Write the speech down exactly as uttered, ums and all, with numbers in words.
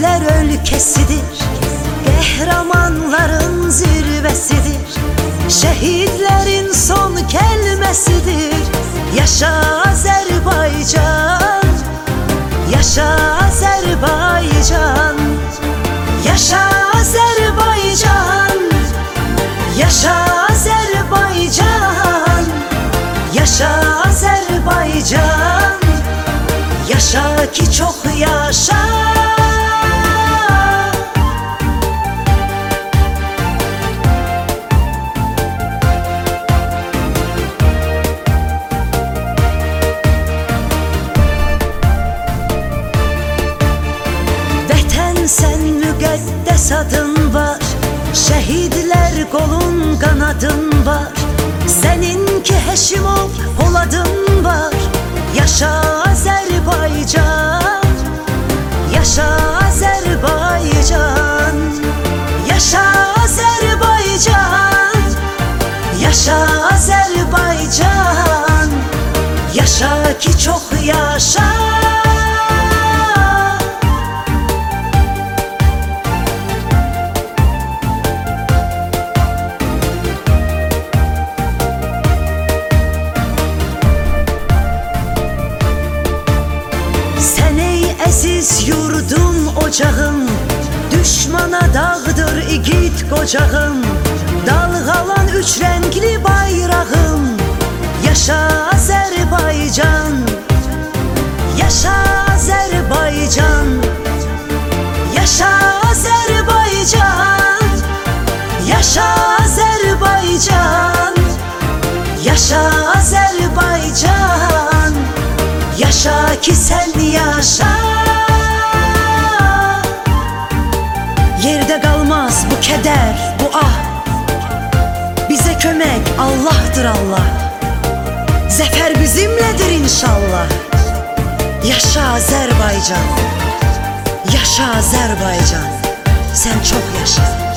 Şehitler ülkesidir, kahramanların zirvesidir. Şehitlerin son kelimesidir. Yaşa Azerbaycan, yaşa Azerbaycan, yaşa Azerbaycan, yaşa Azerbaycan, yaşa Azerbaycan, yaşa ki çok yaşa. Sen müqəddəs adın var, şehidler kolun kanadın var. Seninki Həşimov Poladın var. Yaşa Azerbaycan, yaşa Azerbaycan, yaşa Azerbaycan, yaşa Azerbaycan, yaşa ki çok yaşa. Əziz yurdum ocağım, düşmana dağdır igid qocağım. Dalğalan üç renkli bayrağım. Yaşa Azerbaycan, yaşa Azerbaycan, yaşa Azerbaycan, yaşa Azerbaycan, yaşa Azerbaycan, yaşa ki sen yaşa. Yerde kalmaz bu keder, bu ah. Bize kömek Allah'tır Allah. Zafer bizimledir inşallah. Yaşa Azerbaycan, yaşa Azerbaycan, sen çok yaşa.